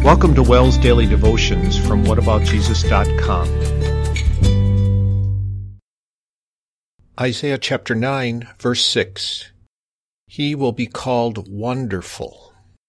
Welcome to Wells Daily Devotions from whataboutjesus.com. Isaiah chapter 9, verse 6. He will be called Wonderful.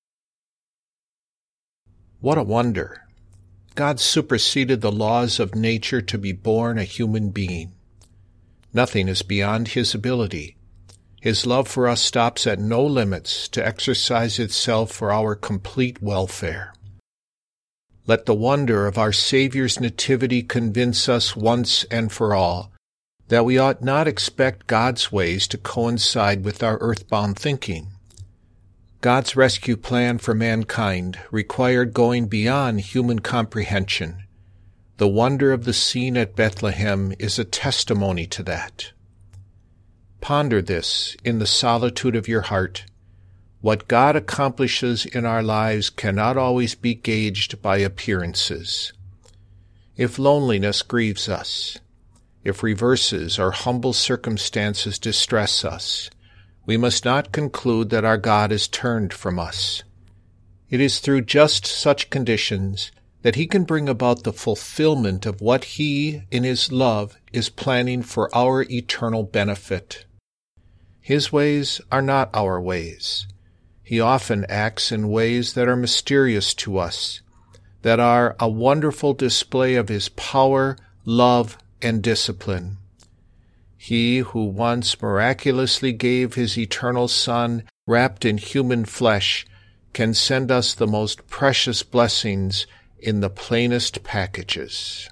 What a wonder! God superseded the laws of nature to be born a human being. Nothing is beyond His ability. His love for us stops at no limits to exercise itself for our complete welfare. Let the wonder of our Savior's nativity convince us once and for all that we ought not expect God's ways to coincide with our earthbound thinking. God's rescue plan for mankind required going beyond human comprehension. The wonder of the scene at Bethlehem is a testimony to that. Ponder this in the solitude of your heart. What God accomplishes in our lives cannot always be gauged by appearances. If loneliness grieves us, if reverses or humble circumstances distress us, we must not conclude that our God is turned from us. It is through just such conditions that He can bring about the fulfillment of what He, in His love, is planning for our eternal benefit. His ways are not our ways. He often acts in ways that are mysterious to us, that are a wonderful display of His power, love, and discipline. He who once miraculously gave His eternal Son wrapped in human flesh can send us the most precious blessings in the plainest packages.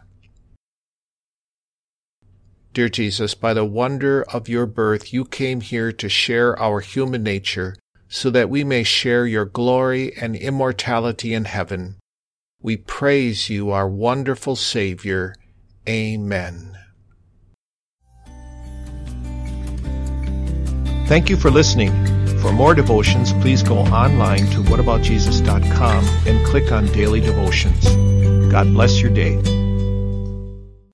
Dear Jesus, by the wonder of your birth, you came here to share our human nature so that we may share your glory and immortality in heaven. We praise you, our wonderful Savior. Amen. Thank you for listening. For more devotions, please go online to whataboutjesus.com and click on Daily Devotions. God bless your day.